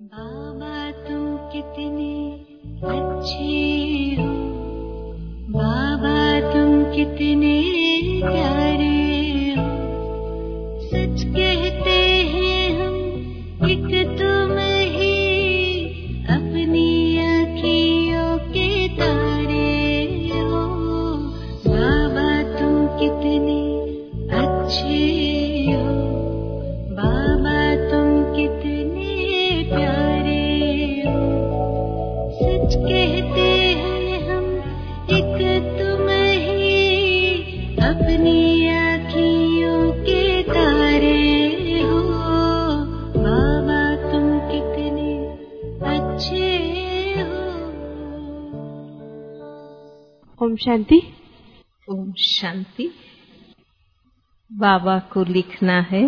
बाबा तुम कितने अच्छे हो, बाबा तुम कितने प्यारे हो। सच कहते हैं हम एक तुम ही अपनी आँखियों के तारे हो। बाबा तुम कितने अच्छे हो, बाबा तुम कितने प्यारे हो। सच कहते हैं हम एक तुम ही अपनी आँखियों के तारे हो। बाबा तुम कितने अच्छे हो। ओम शांति। ओम शांति। बाबा को लिखना है,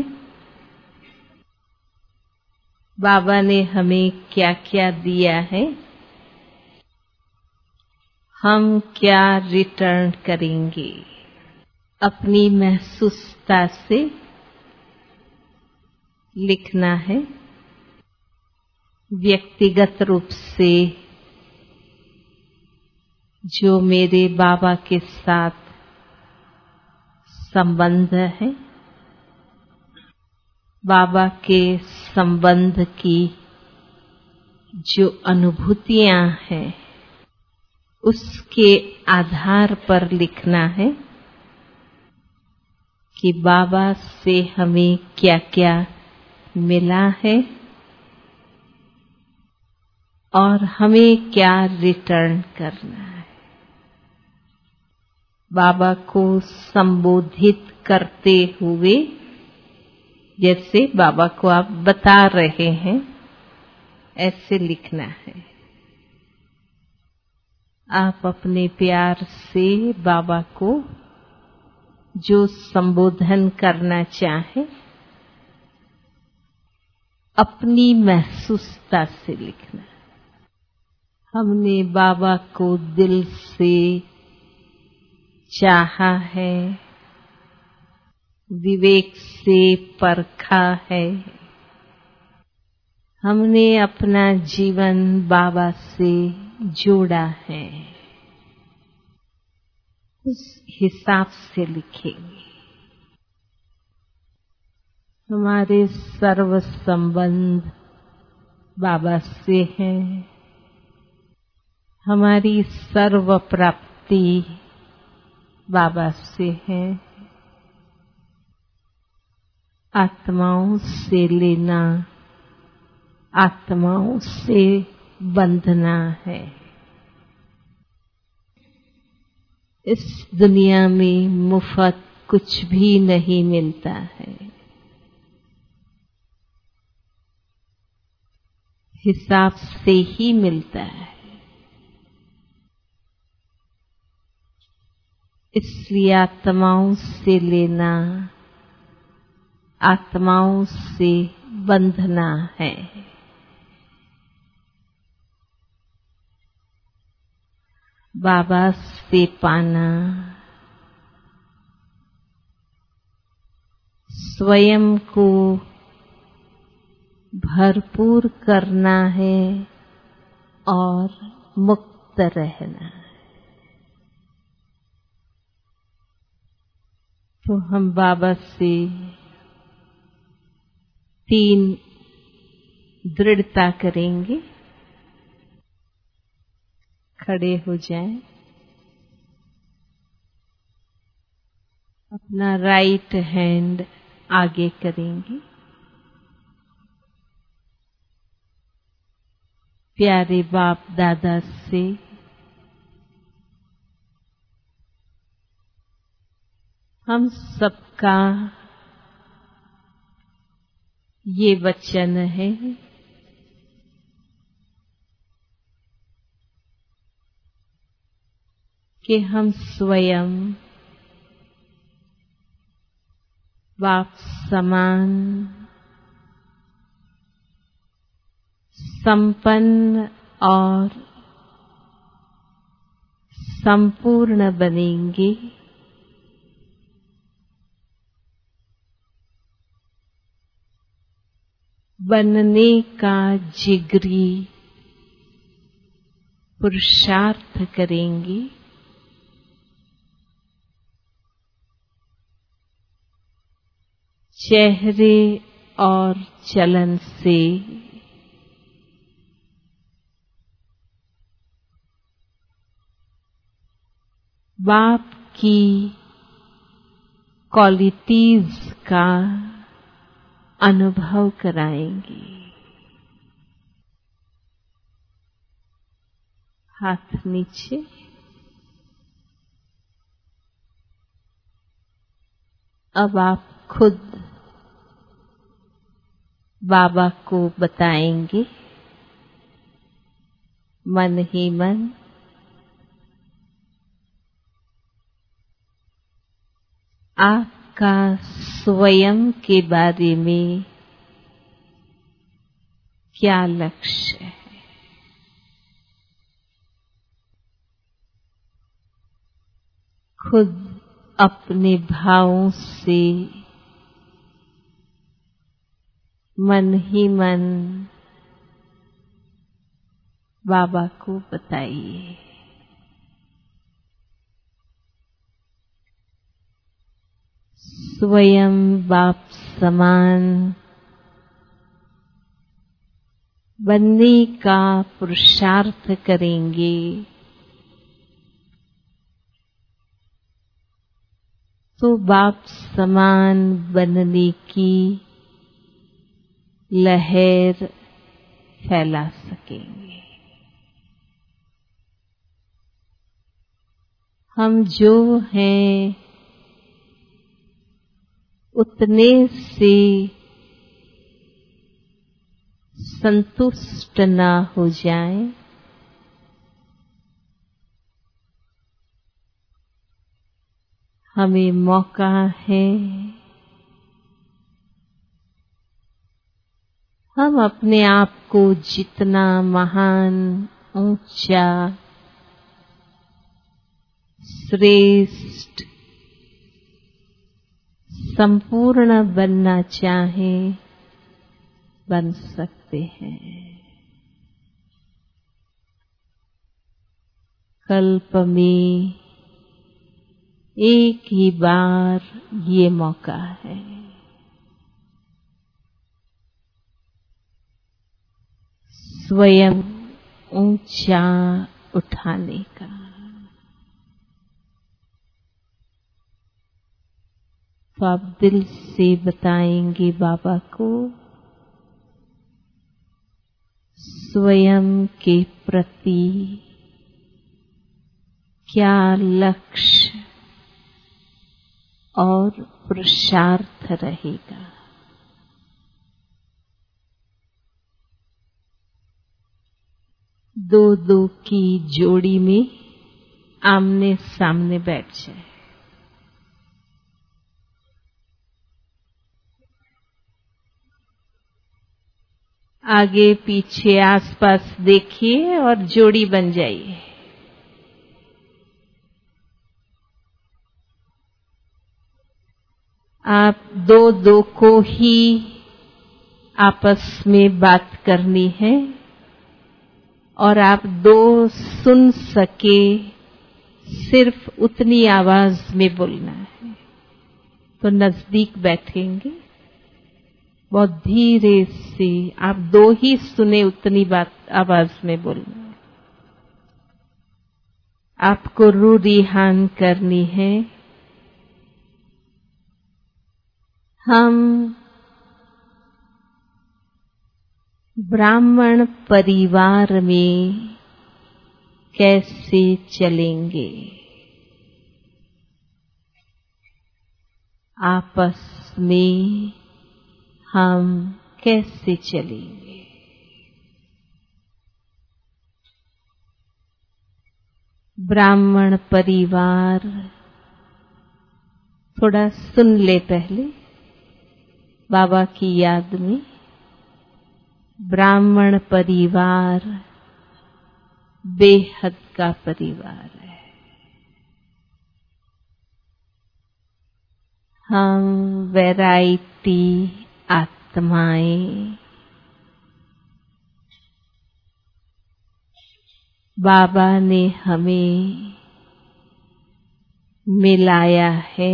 बाबा ने हमें क्या क्या दिया है, हम क्या रिटर्न करेंगे। अपनी महसूसता से लिखना है। व्यक्तिगत रूप से जो मेरे बाबा के साथ संबंध है, बाबा के संबंध की जो अनुभूतियां हैं, उसके आधार पर लिखना है कि बाबा से हमें क्या क्या मिला है और हमें क्या रिटर्न करना है। बाबा को संबोधित करते हुए जैसे बाबा को आप बता रहे हैं, ऐसे लिखना है। आप अपने प्यार से बाबा को जो संबोधन करना चाहें, अपनी महसूसता से लिखना। हमने बाबा को दिल से चाहा है, विवेक से परखा है। हमने अपना जीवन बाबा से जोड़ा है। उस हिसाब से लिखेंगे। हमारे सर्व संबंध बाबा से हैं। हमारी सर्व प्राप्ति बाबा से है। आत्माओं से लेना, आत्माओं से बंधना है। इस दुनिया में मुफ्त कुछ भी नहीं मिलता है। हिसाब से ही मिलता है। इसलिए आत्माओं से लेना, आत्माओं से बंधना है। बाबा से पाना, स्वयं को भरपूर करना है और मुक्त रहना है। तो हम बाबा से 3 दृढ़ता करेंगे। खड़े हो जाएं। अपना राइट हैंड आगे करेंगे। प्यारे बाप दादा से हम सबका ये वचन है कि हम स्वयं बाप समान संपन्न और संपूर्ण बनेंगे। बनने का जिगरी पुरुषार्थ करेंगे, चेहरे और चलन से बाप की क्वालिटीज का अनुभव कराएंगे। हाथ नीचे। अब आप खुद बाबा को बताएंगे मन ही मन, आपका स्वयं के बारे में क्या लक्ष्य है। खुद अपने भावों से मन ही मन बाबा को बताइए। स्वयं बाप समान बनने का पुरुषार्थ करेंगे तो बाप समान बनने की लहर फैला सकेंगे। हम जो हैं उतने से संतुष्ट ना हो जाएं, हमें मौका है हम अपने आप को जितना महान, ऊंचा, श्रेष्ठ, संपूर्ण बनना चाहें बन सकते हैं। कल्प में एक ही बार ये मौका है। स्वयं ऊंचा उठाने का। तो आप दिल से बताएंगे बाबा को स्वयं के प्रति क्या लक्ष्य और पुरुषार्थ रहेगा। दो दो की जोड़ी में आमने सामने बैठ जाए। आगे पीछे आसपास देखिए और जोड़ी बन जाइए। आप दो दो को ही आपस में बात करनी है और आप दो सुन सके सिर्फ उतनी आवाज में बोलना है। तो नजदीक बैठेंगे, बहुत धीरे से आप दो ही सुने उतनी बात आवाज में बोलना है। आपको रूह रिहान करनी है। हम ब्राह्मण परिवार में कैसे चलेंगे, आपस में हम कैसे चलेंगे। ब्राह्मण परिवार थोड़ा सुन ले पहले बाबा की याद में। ब्राह्मण परिवार बेहद का परिवार है। हम वैरायटी आत्माएं बाबा ने हमें मिलाया है,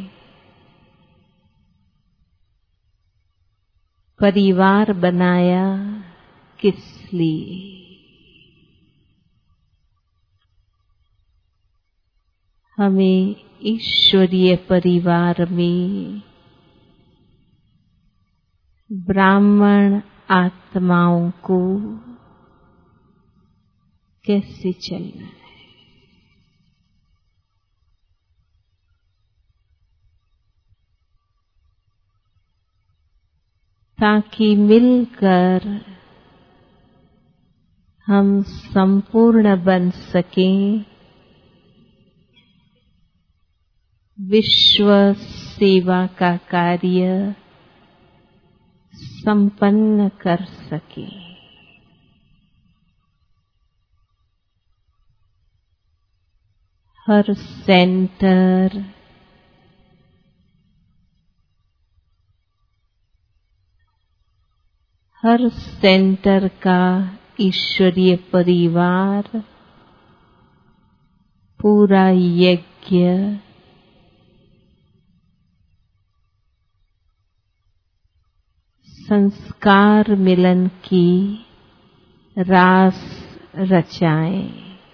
परिवार बनाया किस लिए? हमें ईश्वरीय परिवार में ब्राह्मण आत्माओं को कैसे चलना है? ताकि मिलकर हम संपूर्ण बन सकें, विश्व सेवा का कार्य संपन्न कर सके। हर सेंटर का ईश्वरीय परिवार पूरा यज्ञ संस्कार मिलन की रास रचाएं।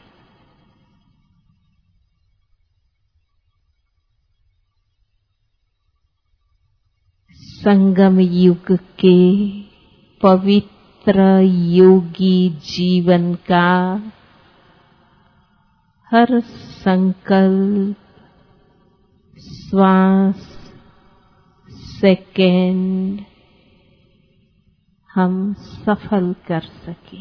संगम युग के पवित्र योगी जीवन का हर संकल्प, श्वास, सेकंड हम सफल कर सकें।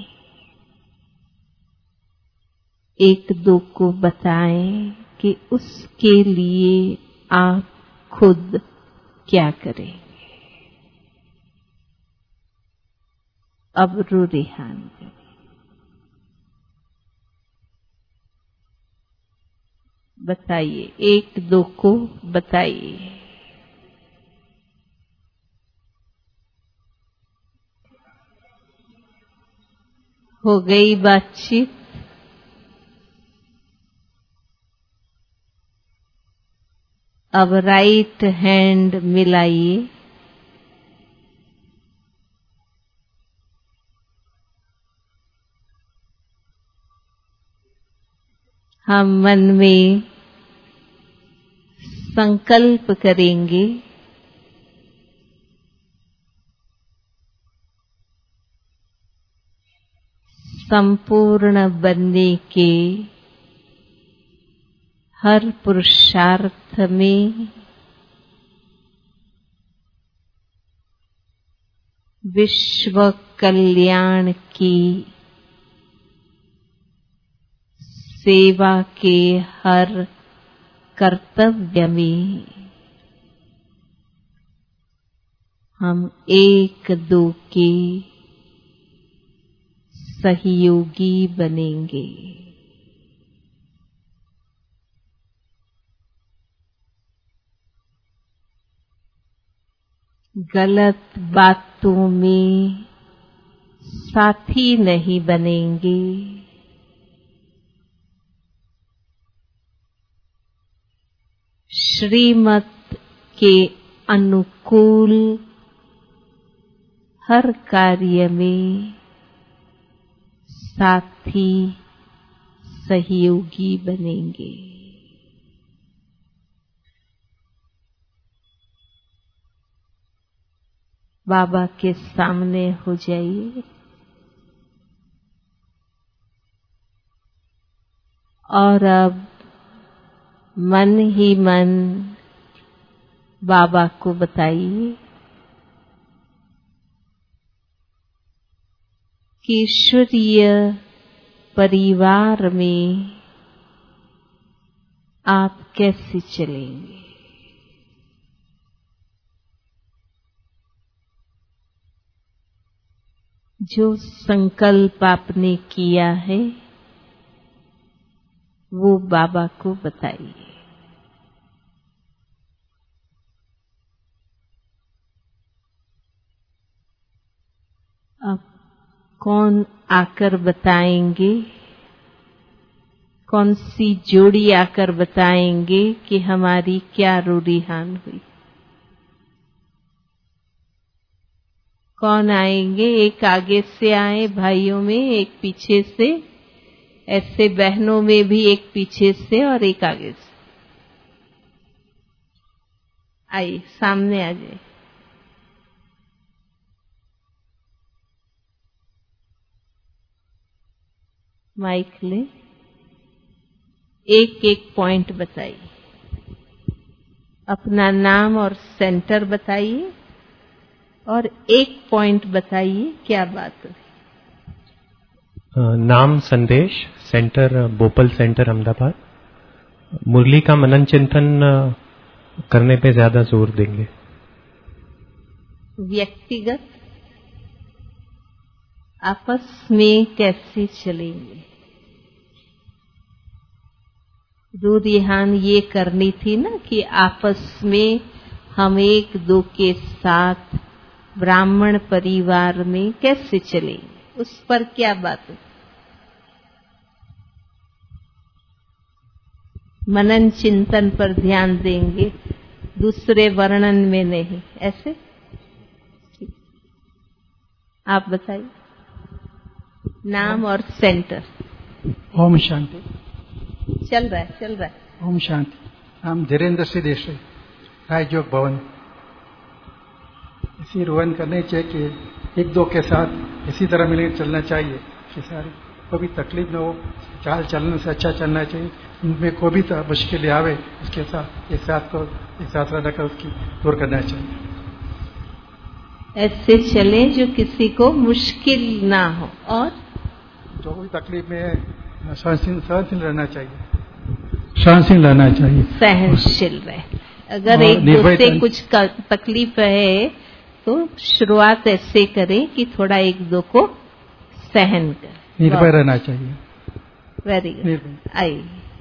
एक दो को बताएं कि उसके लिए आप खुद क्या करेंगे। अब रूरिहान करें। बताइए, एक दो को बताइए। हो गई बातचीत? अब राइट हैंड मिलाइए। हम मन में संकल्प करेंगे, संपूर्ण बनने के हर पुरुषार्थ में विश्व कल्याण की सेवा के हर कर्तव्य में हम एक दो के सहयोगी बनेंगे। गलत बातों में साथी नहीं बनेंगे। श्रीमत के अनुकूल हर कार्य में साथी सहयोगी बनेंगे। बाबा के सामने हो जाइए और अब मन ही मन बाबा को बताइए कि ईश्वरीय परिवार में आप कैसे चलेंगे। जो संकल्प आपने किया है वो बाबा को बताइए। अब कौन आकर बताएंगे कौन सी जोड़ी आकर बताएंगे कि हमारी क्या रूढ़िहान हुई? कौन आएंगे? एक आगे से आए भाइयों में, एक पीछे से, ऐसे बहनों में भी एक पीछे से और एक आगे से। आइए, सामने आ जाए। माइक ले, एक एक पॉइंट बताइए। अपना नाम और सेंटर बताइए और एक पॉइंट बताइए क्या बात हुई। नाम संदेश, सेंटर बोपल सेंटर अहमदाबाद। मुरली का मनन चिंतन करने पे ज्यादा जोर देंगे। व्यक्तिगत आपस में कैसे चलेंगे? रूढ़िहान ये करनी थी ना कि आपस में हम एक दो के साथ ब्राह्मण परिवार में कैसे चलेंगे, उस पर क्या बात है? मनन चिंतन पर ध्यान देंगे, दूसरे वर्णन में नहीं, ऐसे? आप बताइए नाम और सेंटर। ओम शांति। चल रहा है। ओम शांति। नाम धीरेन्द्र सिंह देसाई, राजयोग भवन। इसी रोहन करने चाहिए कि एक दो के साथ इसी तरह मिलकर चलना चाहिए कि सारी कोई भी तकलीफ न हो, चाल चलने से अच्छा चलना चाहिए। उनमें कोई भी मुश्किलें आवे उसके साथ एक साथ रहकर उसकी दूर करना चाहिए। ऐसे चले जो किसी को मुश्किल ना हो, और जो भी तकलीफ में है सहनशील रहना चाहिए। सहनशील रहे। अगर एक दूसरे कुछ तकलीफ है तो शुरुआत ऐसे करें कि थोड़ा एक दो को सहन करें। निर्भय रहना चाहिए। Very good. आइए,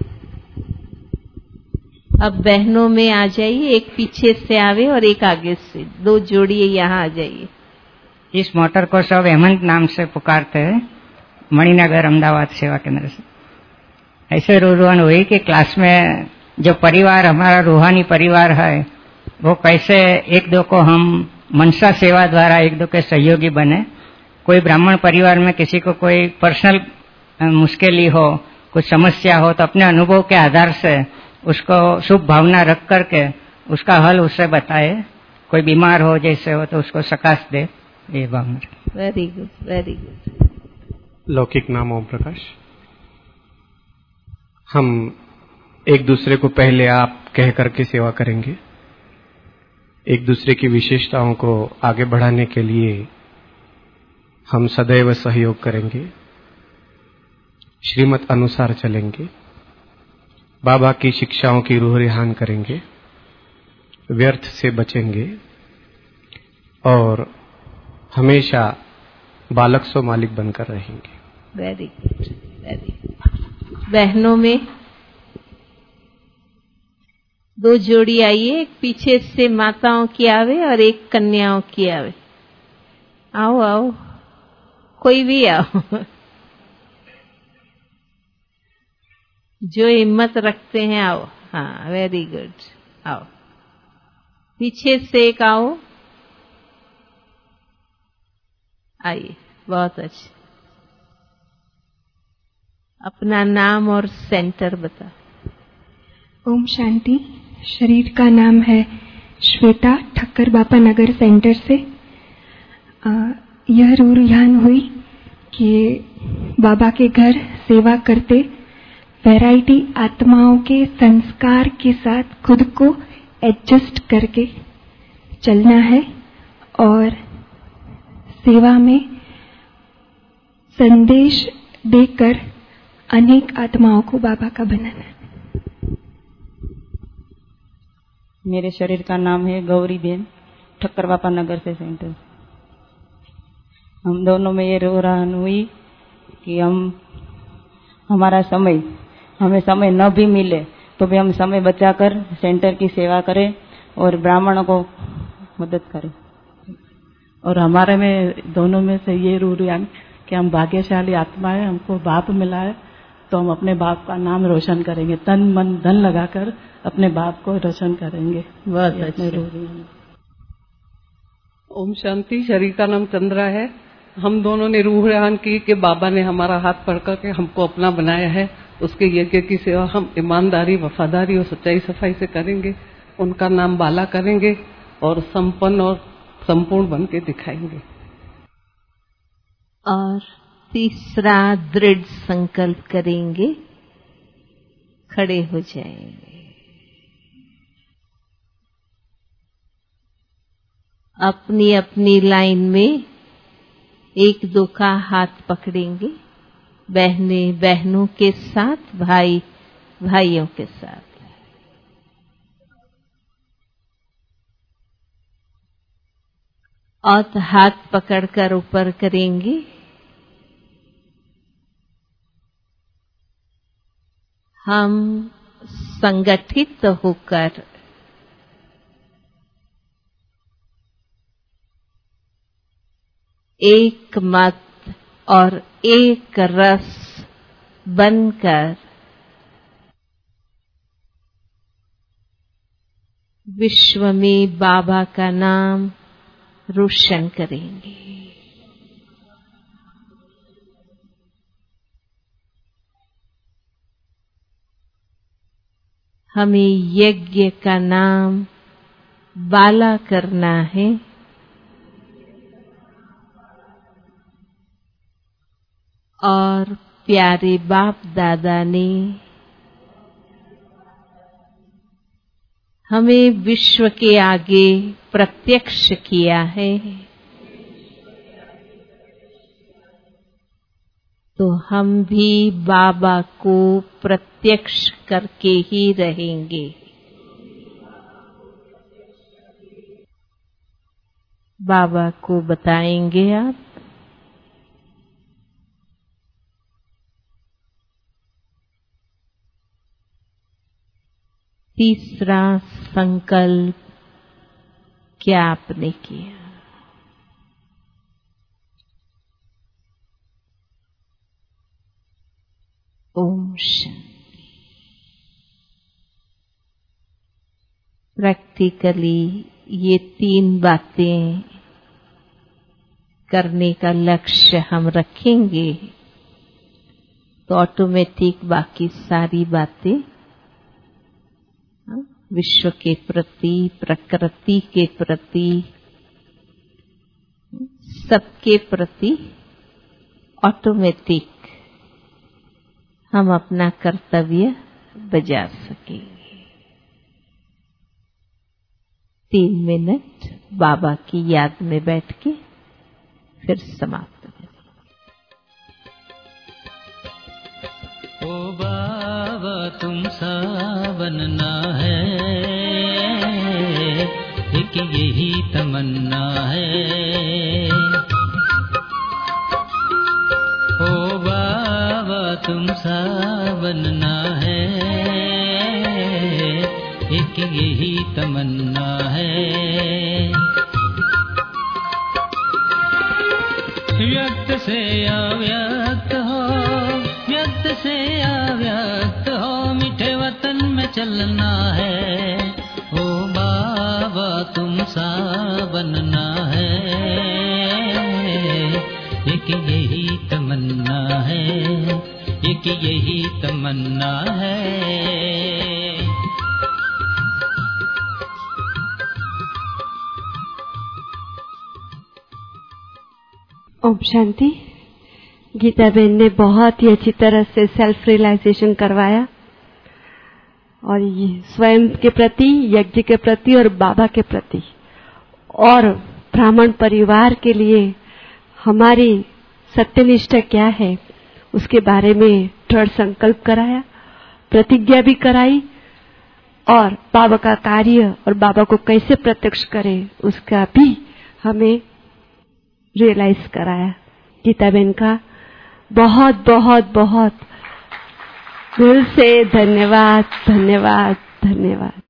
अब बहनों में आ जाइए, एक पीछे से आवे और एक आगे से, दो जोड़िए यहाँ आ जाइए। इस मोटर को सब हेमंत नाम से पुकारते हैं, मणिनगर अहमदाबाद सेवा केंद्र से। ऐसे रूहान हुई कि क्लास में जो परिवार हमारा रूहानी परिवार है वो कैसे एक दो को हम मनसा सेवा द्वारा एक दो के सहयोगी बने। कोई ब्राह्मण परिवार में किसी को कोई पर्सनल मुश्किल हो, कुछ समस्या हो तो अपने अनुभव के आधार से उसको शुभ भावना रख करके उसका हल उससे बताए। कोई बीमार हो जैसे हो तो उसको सकाश दे, ये भावना। Very good, very good. लौकिक नाम ओम प्रकाश। हम एक दूसरे को पहले आप कह करके सेवा करेंगे। एक दूसरे की विशेषताओं को आगे बढ़ाने के लिए हम सदैव सहयोग करेंगे, श्रीमत अनुसार चलेंगे, बाबा की शिक्षाओं की रूह रिहान करेंगे, व्यर्थ से बचेंगे और हमेशा बालक सो मालिक बनकर रहेंगे। Very good, very good. बहनों में दो जोड़ी आइए, एक पीछे से माताओं की आवे और एक कन्याओं की आवे। आओ आओ, कोई भी आओ जो हिम्मत रखते हैं, आओ। हाँ, वेरी गुड, आओ। पीछे से एक आओ, आइए, बहुत अच्छे। अपना नाम और सेंटर बता। ओम शांति। शरीर का नाम है श्वेता, ठक्कर बापा नगर सेंटर से। यह रूहान हुई कि बाबा के घर सेवा करते वैरायटी आत्माओं के संस्कार के साथ खुद को एडजस्ट करके चलना है और सेवा में संदेश देकर अनेक आत्माओं को बाबा का बनाना है। मेरे शरीर का नाम है गौरी बेन, ठक्कर बापा नगर से सेंटर। हम दोनों में ये रूहान हुई कि हमारा समय, हमें समय न भी मिले तो भी हम समय बचाकर सेंटर की सेवा करें और ब्राह्मणों को मदद करें। और हमारे में दोनों में से ये रूहान कि हम भाग्यशाली आत्मा है, हमको बाप मिला है तो हम अपने बाप का नाम रोशन करेंगे, तन मन धन लगाकर अपने बाप को रोशन करेंगे। बहुत अच्छे। ओम शांति। शरीर का नाम चंद्रा है। हम दोनों ने रूह रेहान की कि बाबा ने हमारा हाथ पकड़ के हमको अपना बनाया है, उसके यज्ञ की सेवा हम ईमानदारी, वफादारी और सच्चाई सफाई से करेंगे। उनका नाम बाला करेंगे और संपन्न और संपूर्ण बन के दिखाएंगे। और तीसरा दृढ़ संकल्प करेंगे, खड़े हो जाएंगे। अपनी अपनी लाइन में एक दो का हाथ पकड़ेंगे, बहनें बहनों के साथ, भाई भाइयों के साथ। और हाथ पकड़कर ऊपर करेंगे। हम संगठित होकर एक मत और एक रस बनकर विश्व में बाबा का नाम रोशन करेंगे। हमें यज्ञ का नाम बाला करना है। और प्यारे बाप दादा ने हमें विश्व के आगे प्रत्यक्ष किया है, तो हम भी बाबा को प्रत्यक्ष करके ही रहेंगे। बाबा को बताएंगे आप। तीसरा संकल्प क्या आपने किया? ओम शांति। प्रैक्टिकली ये 3 बातें करने का लक्ष्य हम रखेंगे तो ऑटोमेटिक बाकी सारी बातें विश्व के प्रति, प्रकृति के प्रति, सबके प्रति ऑटोमेटिक हम अपना कर्तव्य बजा सकेंगे। 3 मिनट बाबा की याद में बैठ के फिर समाप्त करें। ओ बाबा तुम सा बनना है, एक यही तमन्ना है। ओ बाबा तुम सा बनना है, एक यही तमन्ना है। व्यक्त से अव्यक्त हो, व्यक्त से अव्यक्त हो, मीठे वतन में चलना है। ओ बाबा तुम सा बनना है, एक यही तमन्ना है, एक यही तमन्ना है। ओम शांति। गीता बहन ने बहुत ही अच्छी तरह से सेल्फ रियलाइजेशन करवाया और ये स्वयं के प्रति, यज्ञ के प्रति और बाबा के प्रति और ब्राह्मण परिवार के लिए हमारी सत्यनिष्ठा क्या है उसके बारे में दृढ़ संकल्प कराया, प्रतिज्ञा भी कराई और बाबा का कार्य और बाबा को कैसे प्रत्यक्ष करें उसका भी हमें रियलाइज कराया। गीता बहन का बहुत बहुत बहुत दिल से धन्यवाद, धन्यवाद, धन्यवाद।